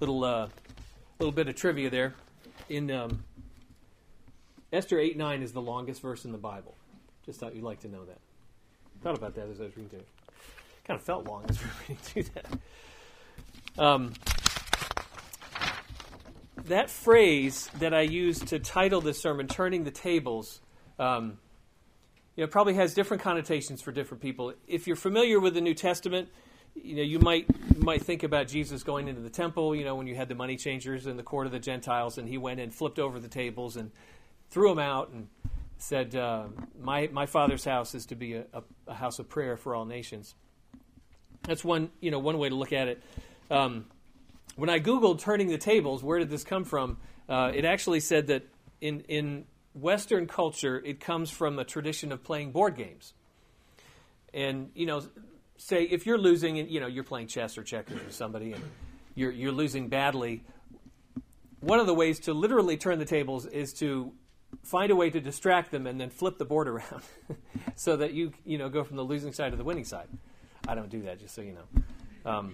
little bit of trivia there. In Esther 8:9 is the longest verse in the Bible. Just thought you'd like to know that. Thought about that as I was reading through it. Kind of felt long as we were reading through that. That phrase that I used to title this sermon, "Turning the Tables," probably has different connotations for different people. If you're familiar with the New Testament, you might think about Jesus going into the temple, when you had the money changers in the court of the Gentiles, and he went and flipped over the tables and threw them out and said, my Father's house is to be a house of prayer for all nations. That's one way to look at it. When I Googled "turning the tables," where did this come from? It actually said that in Western culture, it comes from a tradition of playing board games. And, say if you're losing and, you're playing chess or checkers with somebody and you're losing badly, one of the ways to literally turn the tables is to find a way to distract them and then flip the board around so that you go from the losing side to the winning side. I don't do that, just so you know.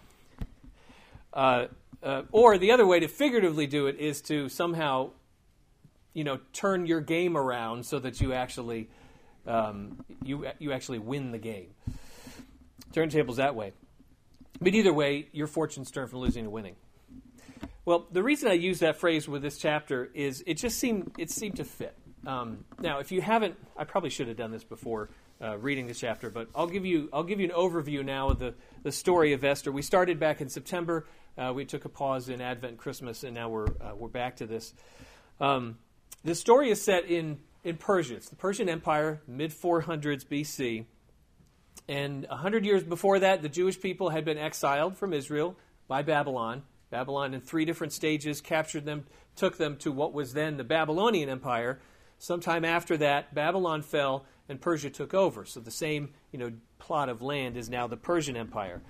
Or the other way to figuratively do it is to somehow, turn your game around so that you actually you actually win the game. Turn tables that way. But either way, your fortune's turned from losing to winning. Well, the reason I use that phrase with this chapter is it seemed to fit. Now, if you haven't, I probably should have done this before reading the chapter, but I'll give you an overview now of the story of Esther. We started back in September. We took a pause in Advent, Christmas, and now we're back to this. The story is set in Persia. It's the Persian Empire, mid-400s BC. And 100 years before that, the Jewish people had been exiled from Israel by Babylon. Babylon, in 3 different stages, captured them, took them to what was then the Babylonian Empire. Sometime after that, Babylon fell and Persia took over. So the same, plot of land is now the Persian Empire,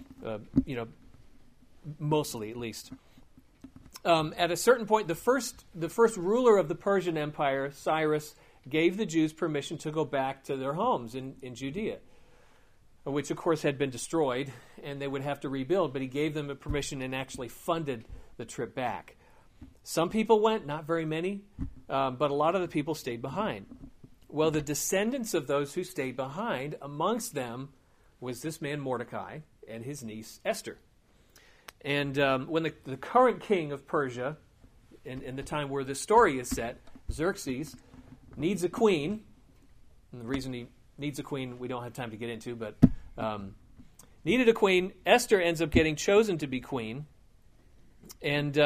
mostly at least. At a certain point, the first ruler of the Persian Empire, Cyrus, gave the Jews permission to go back to their homes in Judea, which of course had been destroyed, and they would have to rebuild, but he gave them a permission and actually funded the trip back. Some people went, not very many, but a lot of the people stayed behind. Well, the descendants of those who stayed behind, amongst them was this man Mordecai and his niece Esther. And when the current king of Persia, in the time where this story is set, Xerxes, needs a queen, and the reason he needs a queen we don't have time to get into, but needed a queen. Esther ends up getting chosen to be queen. And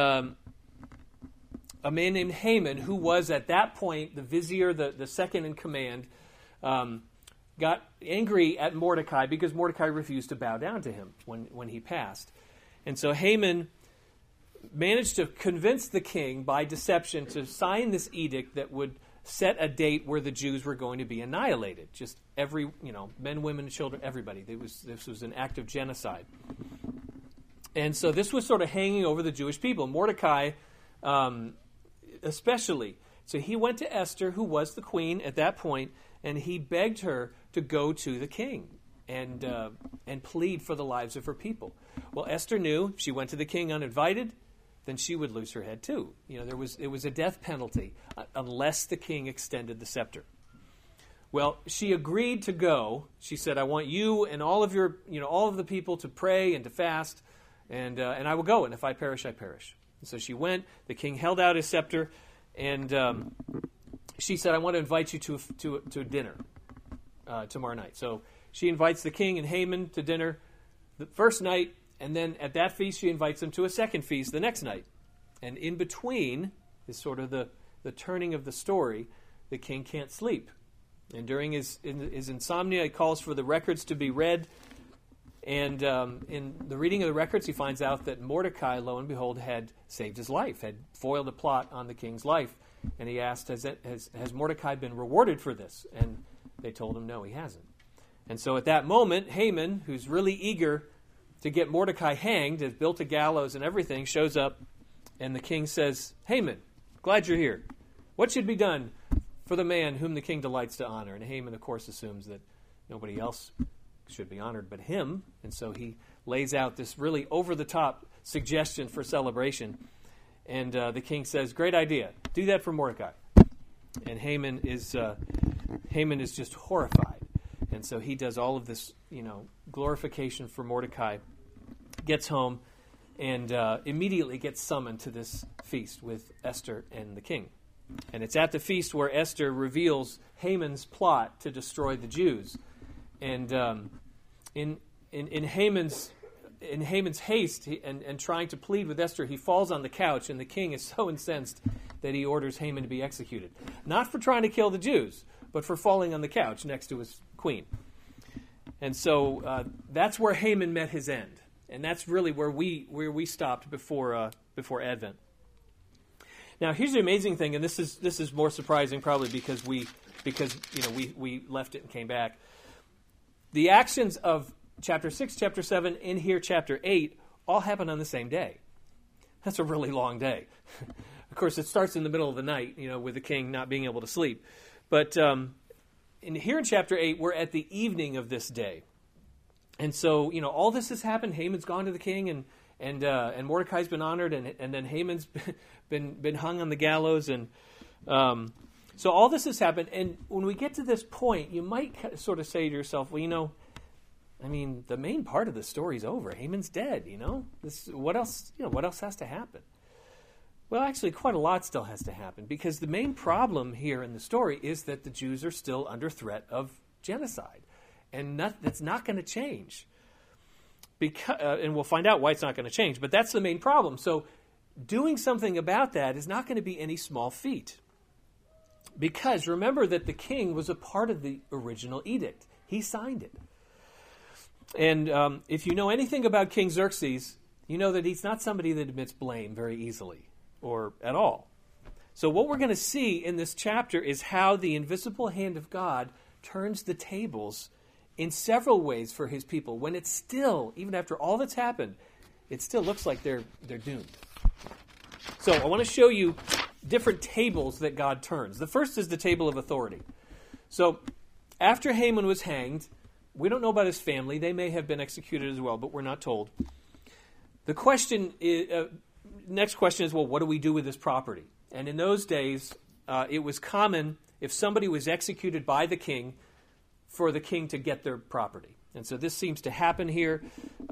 a man named Haman, who was at that point the vizier, the second in command, got angry at Mordecai because Mordecai refused to bow down to him when he passed. And so Haman managed to convince the king by deception to sign this edict that would set a date where the Jews were going to be annihilated. Just every, men, women, children, everybody. This was an act of genocide. And so this was sort of hanging over the Jewish people. Mordecai especially. So he went to Esther, who was the queen at that point, and he begged her to go to the king and plead for the lives of her people. Well, Esther knew if she went to the king uninvited, then she would lose her head too. It was a death penalty unless the king extended the scepter. Well, she agreed to go. She said, "I want you and all of your, all of the people to pray and to fast, and I will go. And if I perish, I perish." And so she went. The king held out his scepter, and she said, "I want to invite you to dinner tomorrow night." So she invites the king and Haman to dinner the first night. And then at that feast, she invites them to a second feast the next night. And in between is sort of the turning of the story. The king can't sleep. And during his insomnia, he calls for the records to be read. And in the reading of the records, he finds out that Mordecai, lo and behold, had saved his life, had foiled a plot on the king's life. And he asked, has Mordecai been rewarded for this? And they told him, no, he hasn't. And so at that moment, Haman, who's really eager to get Mordecai hanged, has built a gallows and everything, shows up, and the king says, "Haman, glad you're here. What should be done for the man whom the king delights to honor?" And Haman, of course, assumes that nobody else should be honored but him. And so he lays out this really over-the-top suggestion for celebration. And the king says, great idea. Do that for Mordecai. And Haman is just horrified. And so he does all of this, glorification for Mordecai, gets home, and immediately gets summoned to this feast with Esther and the king. And it's at the feast where Esther reveals Haman's plot to destroy the Jews. And in Haman's haste and trying to plead with Esther, he falls on the couch, and the king is so incensed that he orders Haman to be executed. Not for trying to kill the Jews, but for falling on the couch next to his queen. And so that's where Haman met his end. And that's really where we stopped before Advent. Now, here's the amazing thing, and this is more surprising probably because we left it and came back. The actions of chapter 6, chapter 7, in here chapter 8 all happen on the same day. That's a really long day. Of course, it starts in the middle of the night, with the king not being able to sleep. But here in chapter 8, we're at the evening of this day. And so, all this has happened. Haman's gone to the king, and Mordecai's been honored, and then Haman's been hung on the gallows. And so all this has happened. And when we get to this point, you might sort of say to yourself, well, the main part of the story's over. Haman's dead, What else has to happen? Well, actually, quite a lot still has to happen, because the main problem here in the story is that the Jews are still under threat of genocide. And that's not going to change. And we'll find out why it's not going to change, but that's the main problem. So doing something about that is not going to be any small feat. Because remember that the king was a part of the original edict. He signed it. And if you know anything about King Xerxes, you know that he's not somebody that admits blame very easily or at all. So what we're going to see in this chapter is how the invisible hand of God turns the tables in several ways for his people, when it's still, even after all that's happened, it still looks like they're doomed. So I want to show you different tables that God turns. The first is the table of authority. So after Haman was hanged, we don't know about his family. They may have been executed as well, but we're not told. The question is, next question is, well, what do we do with this property? And in those days, it was common, if somebody was executed by the king, for the king to get their property. And so this seems to happen here.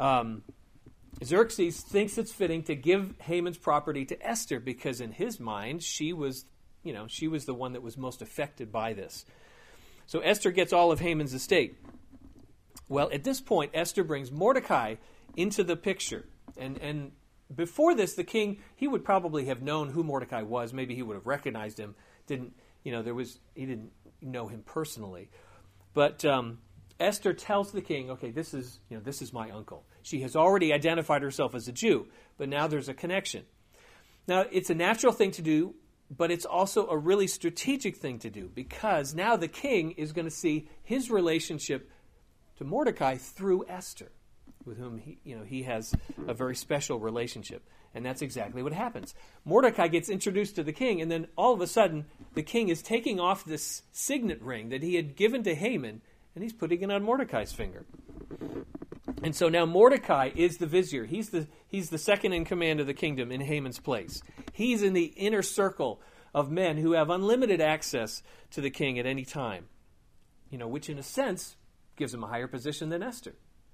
Xerxes thinks it's fitting to give Haman's property to Esther, because in his mind, she was the one that was most affected by this. So Esther gets all of Haman's estate. Well, at this point, Esther brings Mordecai into the picture. And before this, the king, he would probably have known who Mordecai was. Maybe he would have recognized him. He didn't know him personally. But Esther tells the king, okay, this is my uncle. She has already identified herself as a Jew, but now there's a connection. Now, it's a natural thing to do, but it's also a really strategic thing to do, because now the king is going to see his relationship to Mordecai through Esther, with whom he has a very special relationship. And that's exactly what happens. Mordecai gets introduced to the king, and then all of a sudden, the king is taking off this signet ring that he had given to Haman, and he's putting it on Mordecai's finger. And so now Mordecai is the vizier. He's the second in command of the kingdom in Haman's place. He's in the inner circle of men who have unlimited access to the king at any time, which in a sense gives him a higher position than Esther.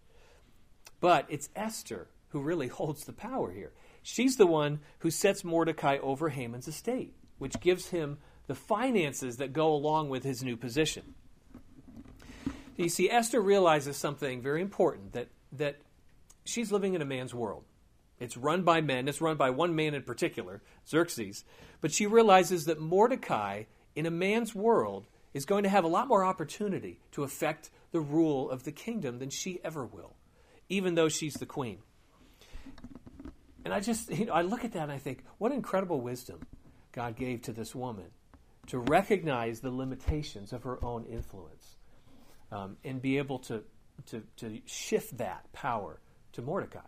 But it's Esther who really holds the power here. She's the one who sets Mordecai over Haman's estate, which gives him the finances that go along with his new position. You see, Esther realizes something very important, that she's living in a man's world. It's run by men. It's run by one man in particular, Xerxes. But she realizes that Mordecai, in a man's world, is going to have a lot more opportunity to affect the rule of the kingdom than she ever will, even though she's the queen. And I look at that and I think, what incredible wisdom God gave to this woman to recognize the limitations of her own influence, and be able to shift that power to Mordecai.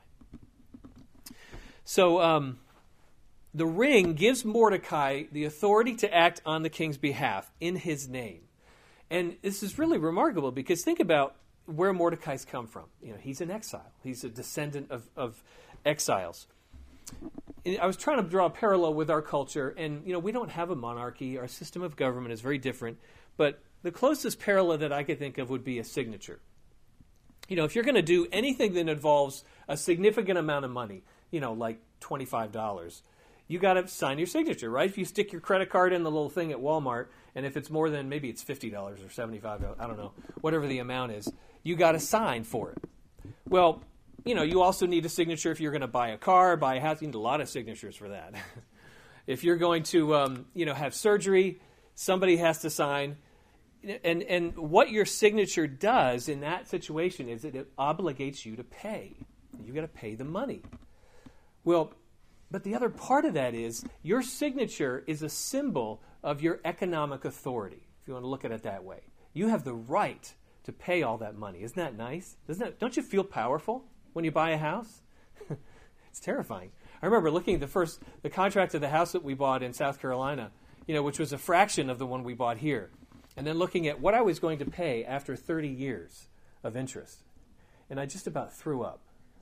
So the ring gives Mordecai the authority to act on the king's behalf in his name. And this is really remarkable, because think about where Mordecai's come from. He's an exile. He's a descendant of exiles. And I was trying to draw a parallel with our culture, and we don't have a monarchy. Our system of government is very different. But the closest parallel that I could think of would be a signature. If you're going to do anything that involves a significant amount of money, like $25, you got to sign your signature, right? If you stick your credit card in the little thing at Walmart, and if it's more than, maybe it's $50 or $75, I don't know, whatever the amount is, you got to sign for it. Well, you also need a signature if you're going to buy a car, buy a house. You need a lot of signatures for that. If you're going to, have surgery, somebody has to sign. And what your signature does in that situation is it obligates you to pay. You got to pay the money. Well, but the other part of that is your signature is a symbol of your economic authority, if you want to look at it that way. You have the right to pay all that money. Isn't that nice? Don't you feel powerful when you buy a house? It's terrifying. I remember looking at the contract of the house that we bought in South Carolina, which was a fraction of the one we bought here. And then looking at what I was going to pay after 30 years of interest. And I just about threw up.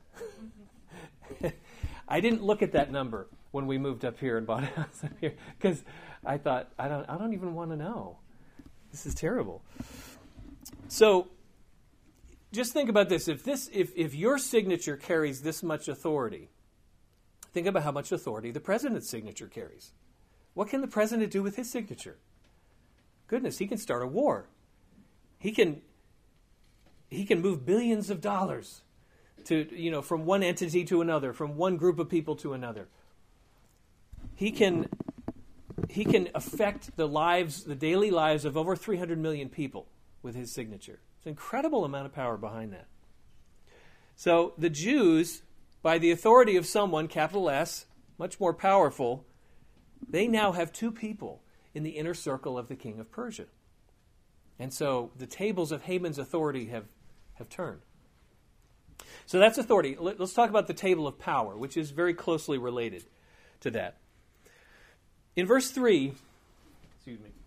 I didn't look at that number when we moved up here and bought a house up here because I thought, I don't even want to know. This is terrible. So just think about this. If your signature carries this much authority, think about how much authority the president's signature carries. What can the president do with his signature? Goodness, he can start a war. He can move billions of dollars to, from one entity to another, from one group of people to another. He can affect the daily lives of over 300 million people with his signature. It's an incredible amount of power behind that. So the Jews, by the authority of someone, capital S, much more powerful, they now have two people in the inner circle of the king of Persia. And so the tables of Haman's authority have turned. So that's authority. Let's talk about the table of power, which is very closely related to that. In verse 3, excuse me.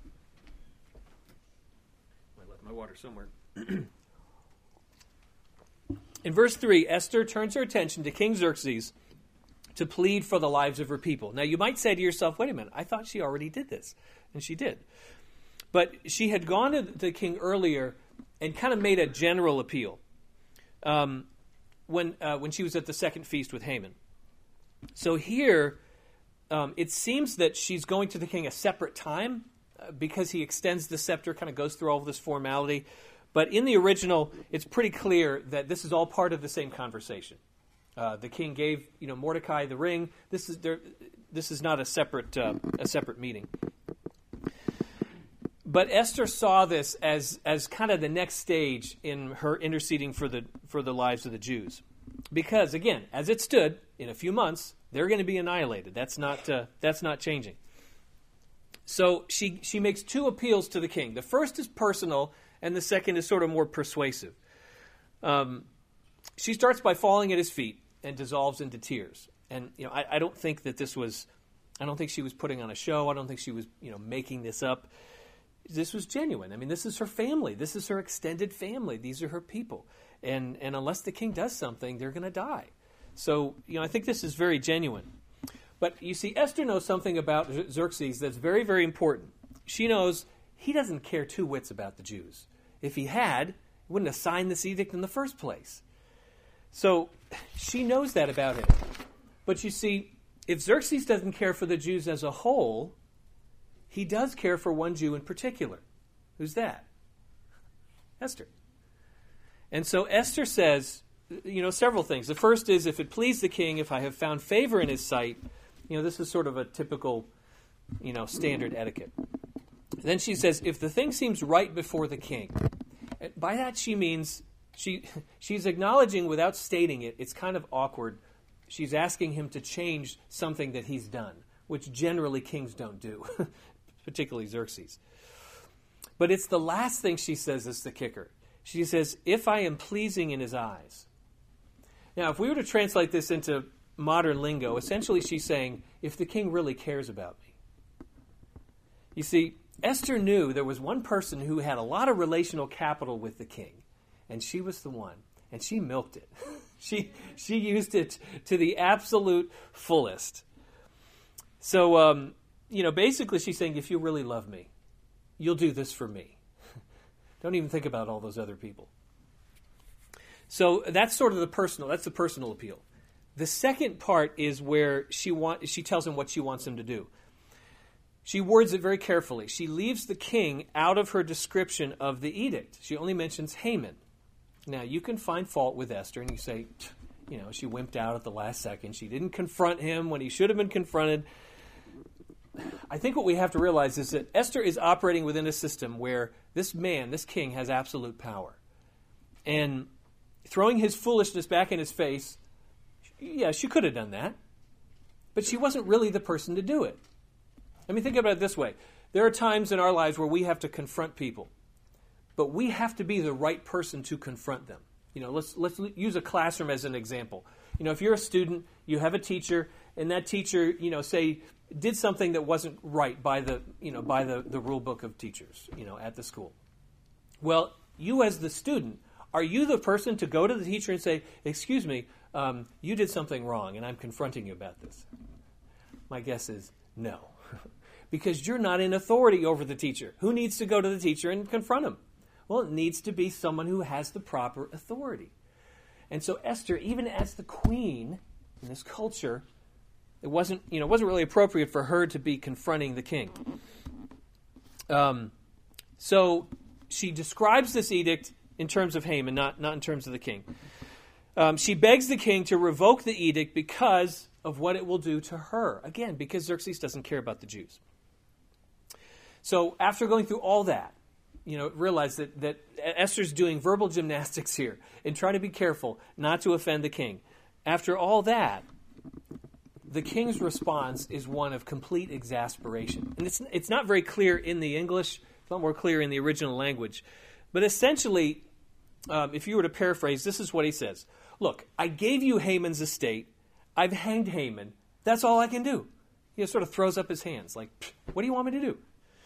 I left my water somewhere. In verse 3, Esther turns her attention to King Xerxes to plead for the lives of her people. Now, you might say to yourself, wait a minute, I thought she already did this. And she did. But she had gone to the king earlier and kind of made a general appeal when she was at the second feast with Haman. So here, it seems that she's going to the king a separate time because he extends the scepter, kind of goes through all of this formality. But in the original, it's pretty clear that this is all part of the same conversation. The king gave Mordecai the ring. This is not a separate meeting. But Esther saw this as kind of the next stage in her interceding for the lives of the Jews, because again, as it stood, in a few months they're going to be annihilated. That's not changing. So she makes two appeals to the king. The first is personal, and the second is sort of more persuasive. She starts by falling at his feet and dissolves into tears. And I don't think that I don't think she was putting on a show. I don't think she was making this up. This was genuine. I mean, this is her family. This is her extended family. These are her people. And unless the king does something, they're going to die. So, I think this is very genuine. But you see, Esther knows something about Xerxes that's very, very important. She knows he doesn't care two whits about the Jews. If he had, he wouldn't have signed this edict in the first place. So she knows that about him. But you see, if Xerxes doesn't care for the Jews as a whole, he does care for one Jew in particular. Who's that? Esther. And so Esther says, several things. The first is, if it please the king, if I have found favor in his sight, this is sort of a typical, standard etiquette. Then she says, if the thing seems right before the king. By that she means she's acknowledging without stating it. It's kind of awkward. She's asking him to change something that he's done, which generally kings don't do, particularly Xerxes. But it's the last thing she says that's the kicker. She says, if I am pleasing in his eyes. Now, if we were to translate this into modern lingo, essentially she's saying, if the king really cares about me. You see, Esther knew there was one person who had a lot of relational capital with the king, and she was the one, and she milked it. She used it to the absolute fullest. So, basically she's saying, if you really love me, you'll do this for me. Don't even think about all those other people. So that's sort of the personal appeal. The second part is where she tells him what she wants him to do. She words it very carefully. She leaves the king out of her description of the edict. She only mentions Haman. Now, you can find fault with Esther, and you say, she wimped out at the last second. She didn't confront him when he should have been confronted. I think what we have to realize is that Esther is operating within a system where this king, has absolute power. And throwing his foolishness back in his face, yeah, she could have done that. But she wasn't really the person to do it. I mean, think about it this way. There are times in our lives where we have to confront people. But we have to be the right person to confront them. Let's use a classroom as an example. If you're a student, you have a teacher, and that teacher, say, did something that wasn't right by the rule book of teachers, at the school. Well, you as the student, are you the person to go to the teacher and say, excuse me, you did something wrong, and I'm confronting you about this? My guess is no. Because you're not in authority over the teacher. Who needs to go to the teacher and confront him? Well, it needs to be someone who has the proper authority. And so Esther, even as the queen in this culture, it wasn't really appropriate for her to be confronting the king. So she describes this edict in terms of Haman, not in terms of the king. She begs the king to revoke the edict because of what it will do to her. Again, because Xerxes doesn't care about the Jews. So after going through all that, realize that Esther's doing verbal gymnastics here and trying to be careful not to offend the king. After all that, the king's response is one of complete exasperation. And it's not very clear in the English. It's not more clear in the original language. But essentially, if you were to paraphrase, this is what he says. Look, I gave you Haman's estate. I've hanged Haman. That's all I can do. He sort of throws up his hands like, what do you want me to do?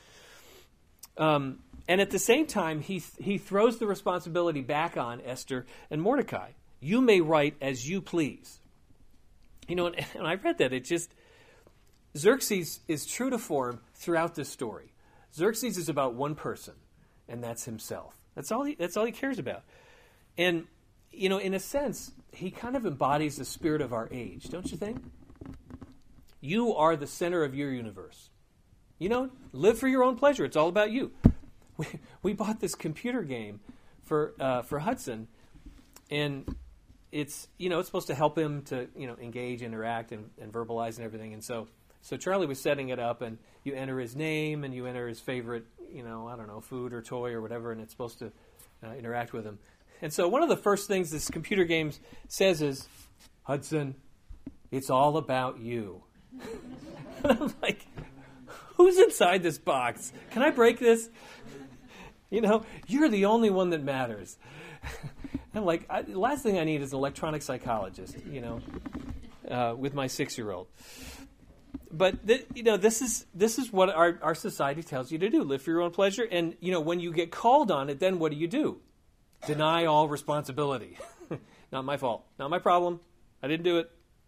And at the same time, he throws the responsibility back on Esther and Mordecai. You may write as you please. And I read that. Xerxes is true to form throughout this story. Xerxes is about one person, and that's himself. That's all he cares about. And, in a sense, he kind of embodies the spirit of our age, don't you think? You are the center of your universe. Live for your own pleasure. It's all about you. We bought this computer game for Hudson, and it's supposed to help him to engage, interact, and verbalize and everything. And so Charlie was setting it up, and you enter his name and you enter his favorite food or toy or whatever, and it's supposed to interact with him. And so one of the first things this computer game says is, Hudson, it's all about you. And I'm like, who's inside this box? Can I break this? You're the only one that matters. I'm like, the last thing I need is an electronic psychologist, with my 6-year-old. But this is what our society tells you to do: live for your own pleasure. And when you get called on it, then what do? Deny all responsibility. Not my fault. Not my problem. I didn't do it.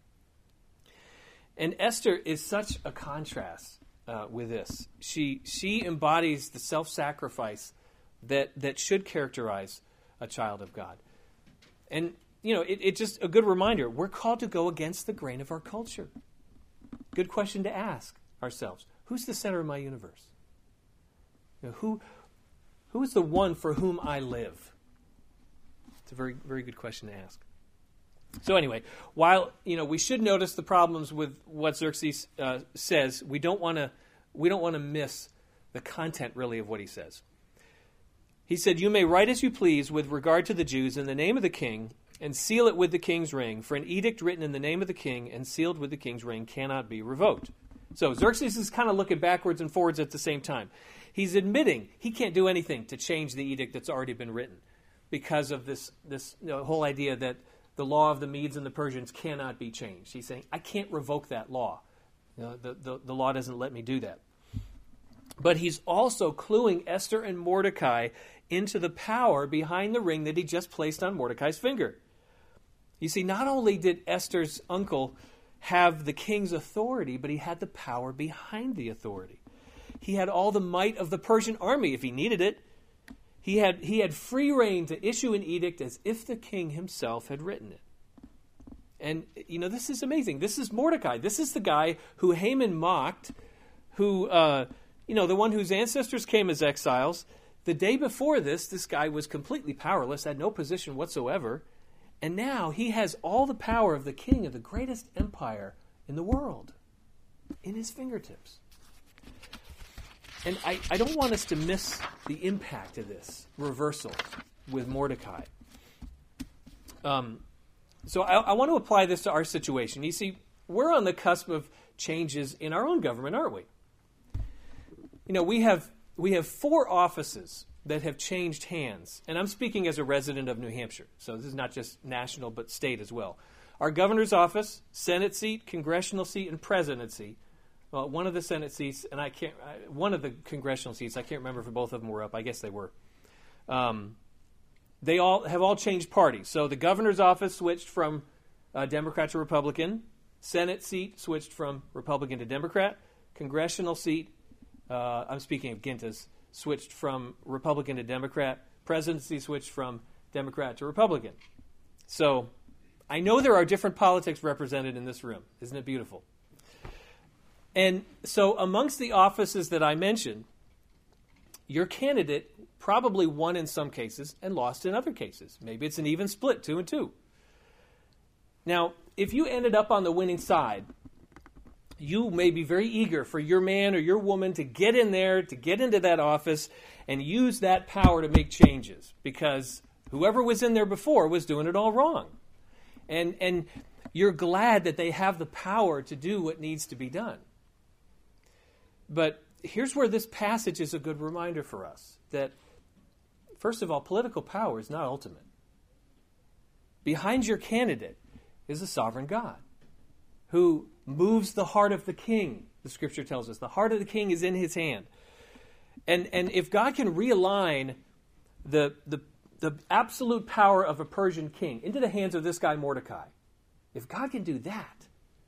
And Esther is such a contrast with this. She embodies the self-sacrifice that should characterize a child of God. And, it's just a good reminder. We're called to go against the grain of our culture. Good question to ask ourselves. Who's the center of my universe? Who is the one for whom I live? It's a very, very good question to ask. So anyway, while we should notice the problems with what Xerxes says, we don't want to miss the content really of what he says. He said, "You may write as you please with regard to the Jews in the name of the king, and seal it with the king's ring. For an edict written in the name of the king and sealed with the king's ring cannot be revoked." So Xerxes is kind of looking backwards and forwards at the same time. He's admitting he can't do anything to change the edict that's already been written because of this whole idea that the law of the Medes and the Persians cannot be changed. He's saying, I can't revoke that law. The law doesn't let me do that. But he's also cluing Esther and Mordecai into the power behind the ring that he just placed on Mordecai's finger. You see, not only did Esther's uncle have the king's authority, but he had the power behind the authority. He had all the might of the Persian army if he needed it. He had free rein to issue an edict as if the king himself had written it. And, this is amazing. This is Mordecai. This is the guy who Haman mocked, who, the one whose ancestors came as exiles. The day before this guy was completely powerless, had no position whatsoever. And now he has all the power of the king of the greatest empire in the world in his fingertips. And I don't want us to miss the impact of this reversal with Mordecai. So I want to apply this to our situation. You see, we're on the cusp of changes in our own government, aren't we? We have 4 offices that have changed hands. And I'm speaking as a resident of New Hampshire. So this is not just national, but state as well. Our governor's office, Senate seat, congressional seat, and presidency. Well, one of the Senate seats, and one of the congressional seats, I can't remember if both of them were up. I guess they were. They all changed parties. So the governor's office switched from Democrat to Republican. Senate seat switched from Republican to Democrat. Congressional seat, I'm speaking of Gintas, switched from Republican to Democrat. Presidency switched from Democrat to Republican. So I know there are different politics represented in this room. Isn't it beautiful? And so amongst the offices that I mentioned, your candidate probably won in some cases and lost in other cases. Maybe it's an even split, 2 and 2. Now, if you ended up on the winning side, you may be very eager for your man or your woman to get in there, to get into that office and use that power to make changes, because whoever was in there before was doing it all wrong. And you're glad that they have the power to do what needs to be done. But here's where this passage is a good reminder for us that, first of all, political power is not ultimate. Behind your candidate is a sovereign God who moves the heart of the king, the scripture tells us. The heart of the king is in his hand. And if God can realign the absolute power of a Persian king into the hands of this guy Mordecai, if God can do that,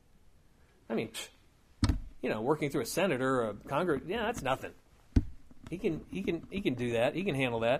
working through a senator or a Congress, that's nothing. He can do that. He can handle that.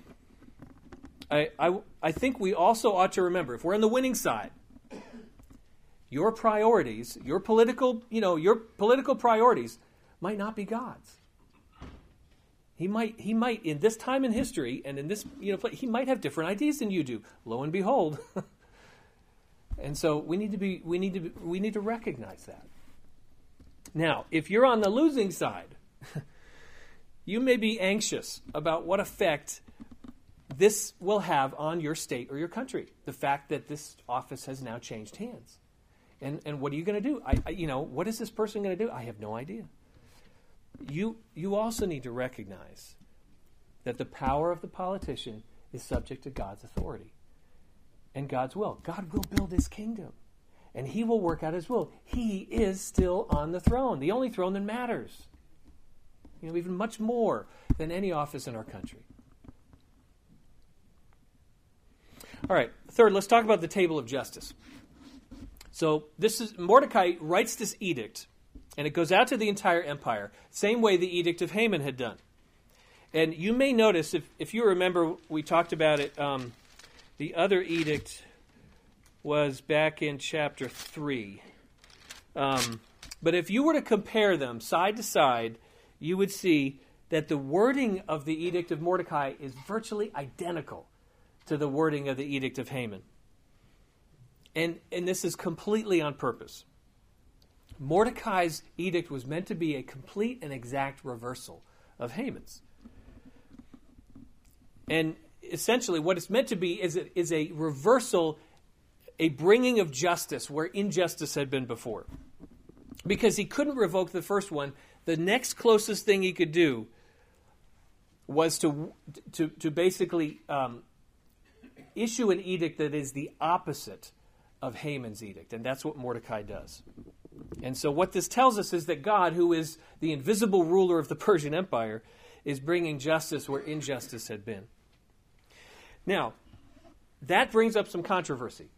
I think we also ought to remember, if we're on the winning side, your priorities, your political priorities might not be God's. He might in this time in history and in this, he might have different ideas than you do. Lo and behold. And so we need to recognize that. Now, if you're on the losing side, you may be anxious about what effect this will have on your state or your country. The fact that this office has now changed hands. And what are you going to do? What is this person going to do? I have no idea. You also need to recognize that the power of the politician is subject to God's authority and God's will. God will build his kingdom, and he will work out his will. He is still on the throne, the only throne that matters. Even much more than any office in our country. All right, third, let's talk about the table of justice. So Mordecai writes this edict, and it goes out to the entire empire, same way the edict of Haman had done. And you may notice, if you remember, we talked about it, the other edict was back in chapter 3. But if you were to compare them side to side, you would see that the wording of the edict of Mordecai is virtually identical to the wording of the edict of Haman. And this is completely on purpose. Mordecai's edict was meant to be a complete and exact reversal of Haman's. And essentially what it's meant to be is a reversal, a bringing of justice where injustice had been before. Because he couldn't revoke the first one, the next closest thing he could do was to basically issue an edict that is the opposite of Haman's edict. And that's what Mordecai does. And so what this tells us is that God, who is the invisible ruler of the Persian Empire, is bringing justice where injustice had been. Now, that brings up some controversy.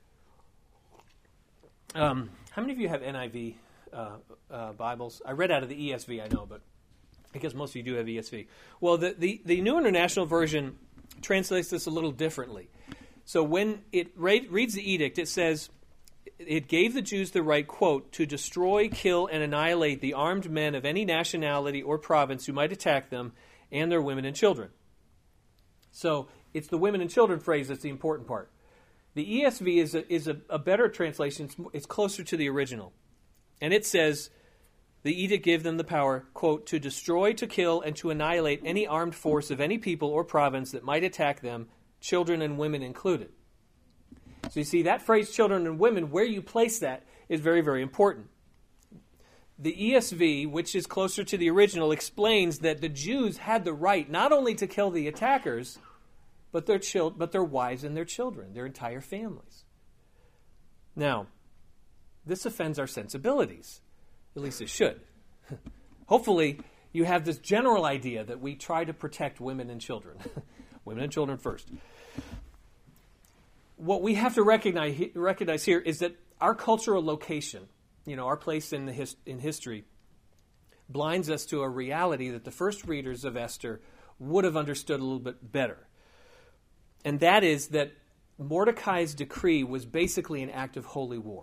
How many of you have NIV Bibles? I read out of the ESV, I know, but I guess most of you do have ESV. Well, the New International Version translates this a little differently. So when it reads the edict, it says, it gave the Jews the right, quote, to destroy, kill, and annihilate the armed men of any nationality or province who might attack them and their women and children. So it's the women and children phrase that's the important part. The ESV is a better translation. It's closer to the original. And it says, the edict gave them the power, quote, to destroy, to kill, and to annihilate any armed force of any people or province that might attack them, children and women included. So you see, that phrase, children and women, where you place that is very, very important. The ESV, which is closer to the original, explains that the Jews had the right not only to kill the attackers, but their wives and their children, their entire families. Now, this offends our sensibilities. At least it should. Hopefully, you have this general idea that we try to protect women and children. Women and children first. What we have to recognize here is that our cultural location, our place in history, blinds us to a reality that the first readers of Esther would have understood a little bit better. And that is that Mordecai's decree was basically an act of holy war.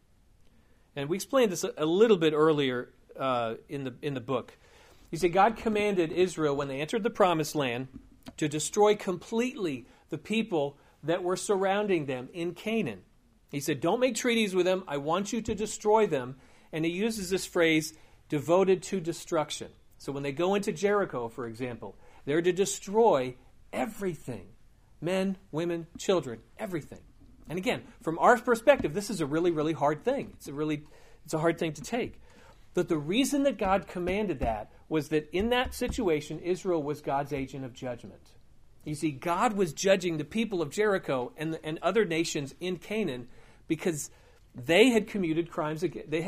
And we explained this a little bit earlier in the book. You see, God commanded Israel when they entered the Promised Land to destroy completely the people that were surrounding them in Canaan. He said, don't make treaties with them. I want you to destroy them. And he uses this phrase, devoted to destruction. So when they go into Jericho, for example, they're to destroy everything. Men, women, children, everything. And again, from our perspective, this is a really, really hard thing. It's a hard thing to take. But the reason that God commanded that was that in that situation, Israel was God's agent of judgment. You see, God was judging the people of Jericho and other nations in Canaan because they had committed crimes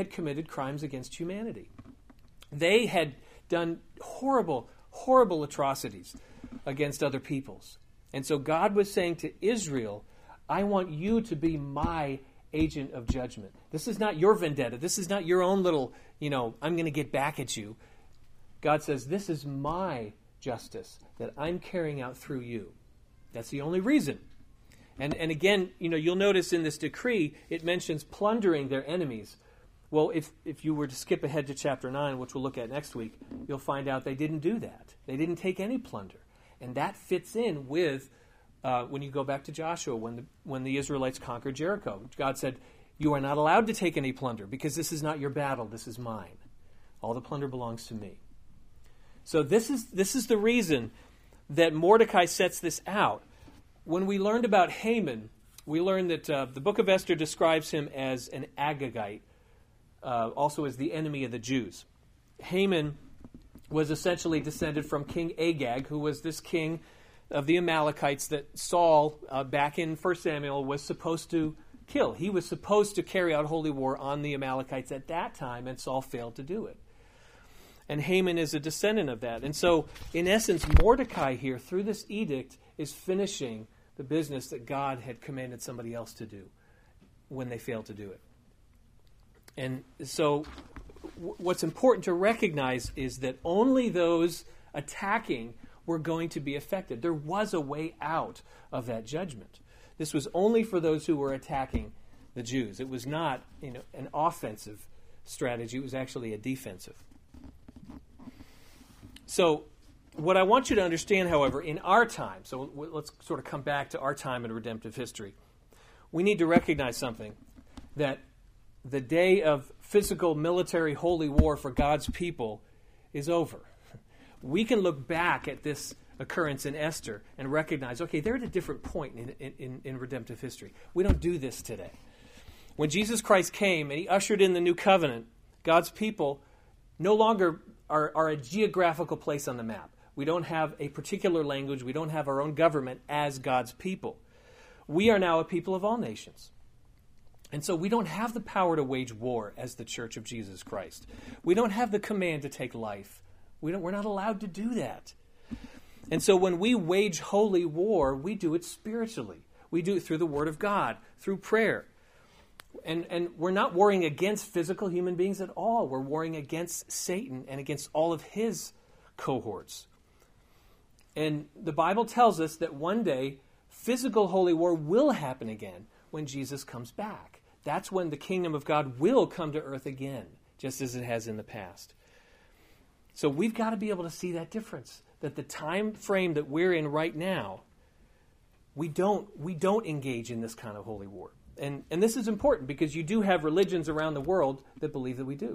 against humanity. They had done horrible, horrible atrocities against other peoples. And so God was saying to Israel, I want you to be my agent of judgment. This is not your vendetta. This is not your own little, I'm going to get back at you. God says, this is my justice that I'm carrying out through you. That's the only reason. And again, you'll notice in this decree, it mentions plundering their enemies. Well, if you were to skip ahead to chapter 9, which we'll look at next week, you'll find out they didn't do that. They didn't take any plunder. And that fits in with when you go back to Joshua, when the Israelites conquered Jericho. God said, you are not allowed to take any plunder because this is not your battle, this is mine. All the plunder belongs to me. So this is the reason that Mordecai sets this out. When we learned about Haman, we learned that the book of Esther describes him as an Agagite, also as the enemy of the Jews. Haman was essentially descended from King Agag, who was this king of the Amalekites that Saul, back in 1 Samuel, was supposed to kill. He was supposed to carry out holy war on the Amalekites at that time, and Saul failed to do it. And Haman is a descendant of that. And so, in essence, Mordecai here, through this edict, is finishing the business that God had commanded somebody else to do when they failed to do it. And so, what's important to recognize is that only those attacking were going to be affected. There was a way out of that judgment. This was only for those who were attacking the Jews. It was not, an offensive strategy. It was actually a defensive. So, what I want you to understand, however, in our time, so let's sort of come back to our time in redemptive history, we need to recognize something, that the day of physical military holy war for God's people is over. We can look back at this occurrence in Esther and recognize, okay, they're at a different point in redemptive history. We don't do this today. When Jesus Christ came and he ushered in the new covenant, God's people no longer are a geographical place on the map. We don't have a particular language. We don't have our own government as God's people. We are now a people of all nations. And so we don't have the power to wage war as the Church of Jesus Christ. We don't have the command to take life. We're not allowed to do that. And so when we wage holy war, we do it spiritually. We do it through the Word of God, through prayer. And we're not warring against physical human beings at all. We're warring against Satan and against all of his cohorts. And the Bible tells us that one day physical holy war will happen again when Jesus comes back. That's when the kingdom of God will come to earth again, just as it has in the past. So we've got to be able to see that difference, that the time frame that we're in right now, we don't engage in this kind of holy war. And this is important because you do have religions around the world that believe that we do.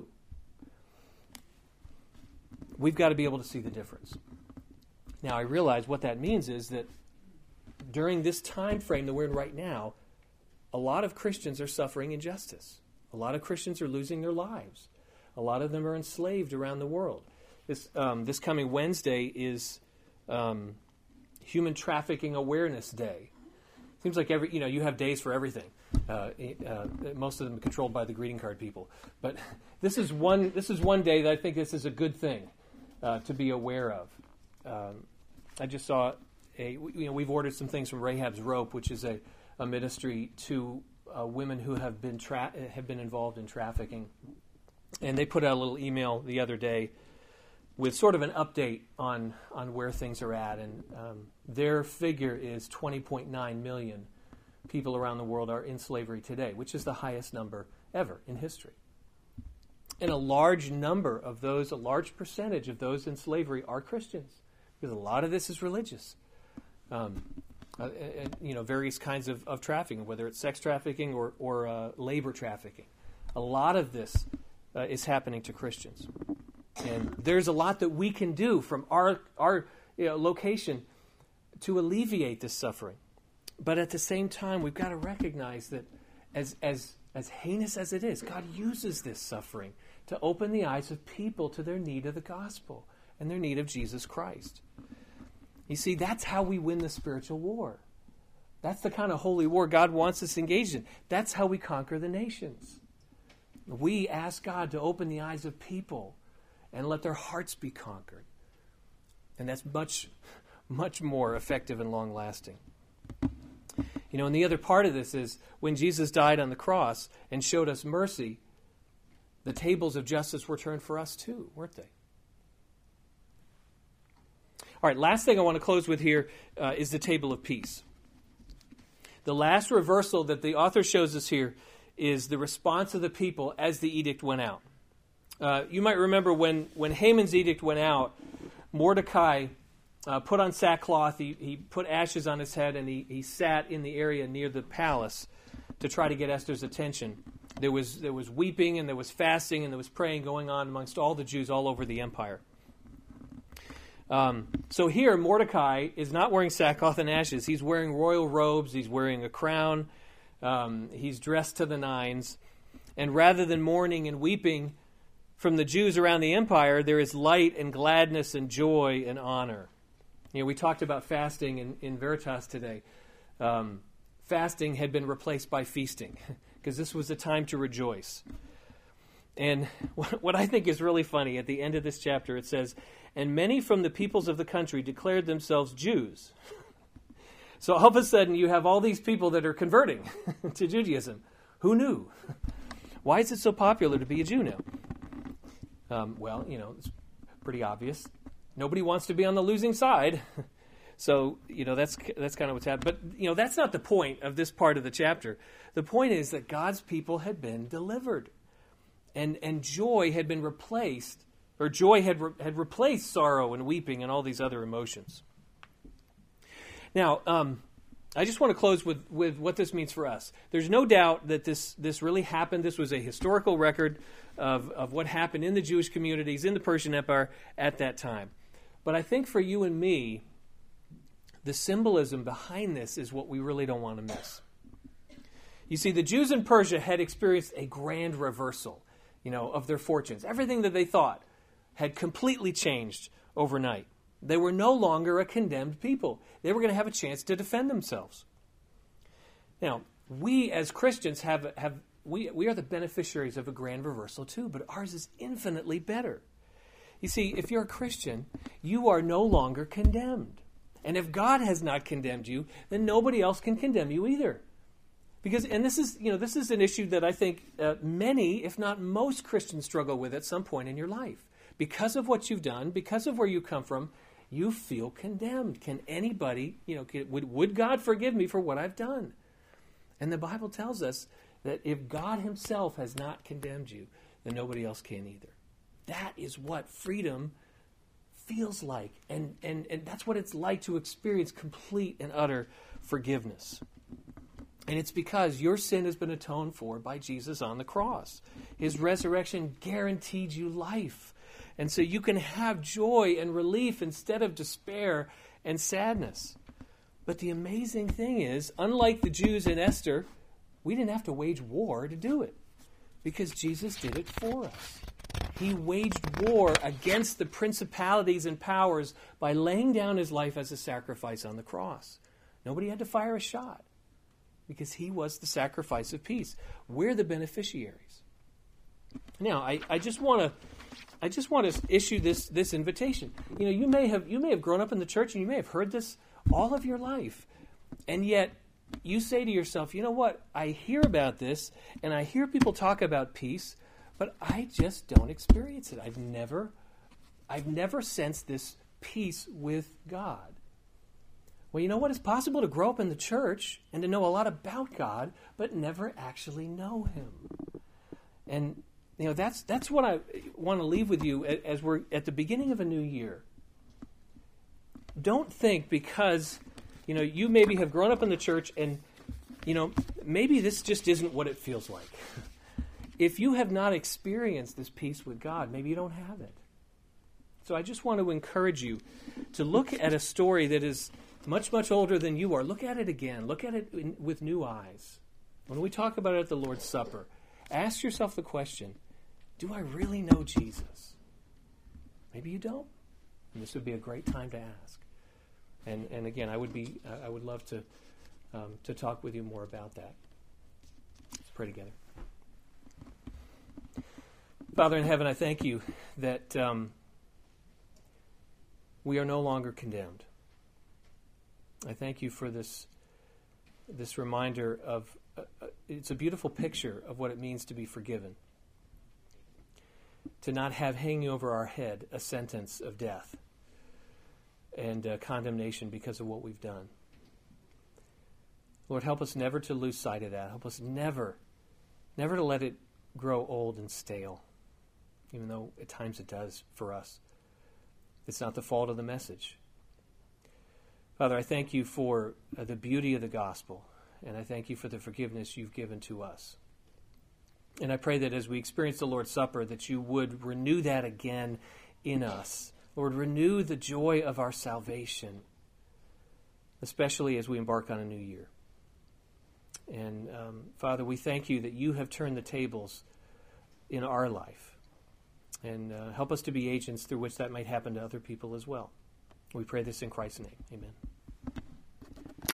We've got to be able to see the difference. Now, I realize what that means is that during this time frame that we're in right now, a lot of Christians are suffering injustice. A lot of Christians are losing their lives. A lot of them are enslaved around the world. This coming Wednesday is Human Trafficking Awareness Day. Seems like you have days for everything. Most of them controlled by the greeting card people. But this is one day that I think this is a good thing to be aware of. I just saw we've ordered some things from Rahab's Rope, which is a ministry to women who have been involved in trafficking, and they put out a little email the other day with sort of an update on where things are at, and their figure is 20.9 million people around the world are in slavery today, which is the highest number ever in history. And a large percentage of those in slavery are Christians, because a lot of this is religious. Various kinds of trafficking, whether it's sex trafficking or labor trafficking. A lot of this is happening to Christians. And there's a lot that we can do from our location to alleviate this suffering. But at the same time, we've got to recognize that as heinous as it is, God uses this suffering to open the eyes of people to their need of the gospel and their need of Jesus Christ. You see, that's how we win the spiritual war. That's the kind of holy war God wants us engaged in. That's how we conquer the nations. We ask God to open the eyes of people and let their hearts be conquered. And that's much, much more effective and long-lasting. And the other part of this is when Jesus died on the cross and showed us mercy, the tables of justice were turned for us too, weren't they? All right, last thing I want to close with here is the table of peace. The last reversal that the author shows us here is the response of the people as the edict went out. You might remember when Haman's edict went out, Mordecai put on sackcloth, he put ashes on his head, and he sat in the area near the palace to try to get Esther's attention. There was weeping, and there was fasting, and there was praying going on amongst all the Jews all over the empire. So here, Mordecai is not wearing sackcloth and ashes. He's wearing royal robes. He's wearing a crown. He's dressed to the nines. And rather than mourning and weeping from the Jews around the empire, there is light and gladness and joy and honor. We talked about fasting in Veritas today. Fasting had been replaced by feasting because this was a time to rejoice. And what I think is really funny, at the end of this chapter, it says, "And many from the peoples of the country declared themselves Jews." So all of a sudden, you have all these people that are converting to Judaism. Who knew? Why is it so popular to be a Jew now? It's pretty obvious. Nobody wants to be on the losing side. So, that's kind of what's happened. But, that's not the point of this part of the chapter. The point is that God's people had been delivered. And joy had been replaced, or joy had replaced sorrow and weeping and all these other emotions. Now, I just want to close with what this means for us. There's no doubt that this really happened. This was a historical record of what happened in the Jewish communities in the Persian Empire at that time. But I think for you and me, the symbolism behind this is what we really don't want to miss. You see, the Jews in Persia had experienced a grand reversal, of their fortunes. Everything that they thought had completely changed overnight. They were no longer a condemned people. They were going to have a chance to defend themselves. Now, we as Christians we are the beneficiaries of a grand reversal too, but ours is infinitely better. You see, if you're a Christian, you are no longer condemned. And if God has not condemned you, then nobody else can condemn you either. Because, and this is an issue that I think many, if not most Christians struggle with at some point in your life. Because of what you've done, because of where you come from, you feel condemned. Can anybody, would God forgive me for what I've done? And the Bible tells us that if God himself has not condemned you, then nobody else can either. That is what freedom feels like. And that's what it's like to experience complete and utter forgiveness. And it's because your sin has been atoned for by Jesus on the cross. His resurrection guaranteed you life. And so you can have joy and relief instead of despair and sadness. But the amazing thing is, unlike the Jews in Esther, we didn't have to wage war to do it because Jesus did it for us. He waged war against the principalities and powers by laying down his life as a sacrifice on the cross. Nobody had to fire a shot because he was the sacrifice of peace. We're the beneficiaries. Now, I just want to issue this invitation. You may have grown up in the church and you may have heard this all of your life, and yet you say to yourself, you know what? I hear about this and I hear people talk about peace, but I just don't experience it. I've never sensed this peace with God. Well, you know what? It's possible to grow up in the church and to know a lot about God, but never actually know him. And that's what I want to leave with you as we're at the beginning of a new year. Don't think because you maybe have grown up in the church and maybe this just isn't what it feels like. If you have not experienced this peace with God, maybe you don't have it. So I just want to encourage you to look at a story that is much, much older than you are. Look at it again. Look at it with new eyes. When we talk about it at the Lord's Supper, ask yourself the question, do I really know Jesus? Maybe you don't. And this would be a great time to ask. And again, I would love to talk with you more about that. Let's pray together. Father in heaven, I thank you that we are no longer condemned. I thank you for this reminder of, it's a beautiful picture of what it means to be forgiven. To not have hanging over our head a sentence of death and condemnation because of what we've done. Lord, help us never to lose sight of that. Help us never to let it grow old and stale, even though at times it does for us. It's not the fault of the message. Father, I thank you for the beauty of the gospel, and I thank you for the forgiveness you've given to us. And I pray that as we experience the Lord's Supper, that you would renew that again in us. Lord, renew the joy of our salvation, especially as we embark on a new year. And Father, we thank you that you have turned the tables in our life. And help us to be agents through which that might happen to other people as well. We pray this in Christ's name. Amen.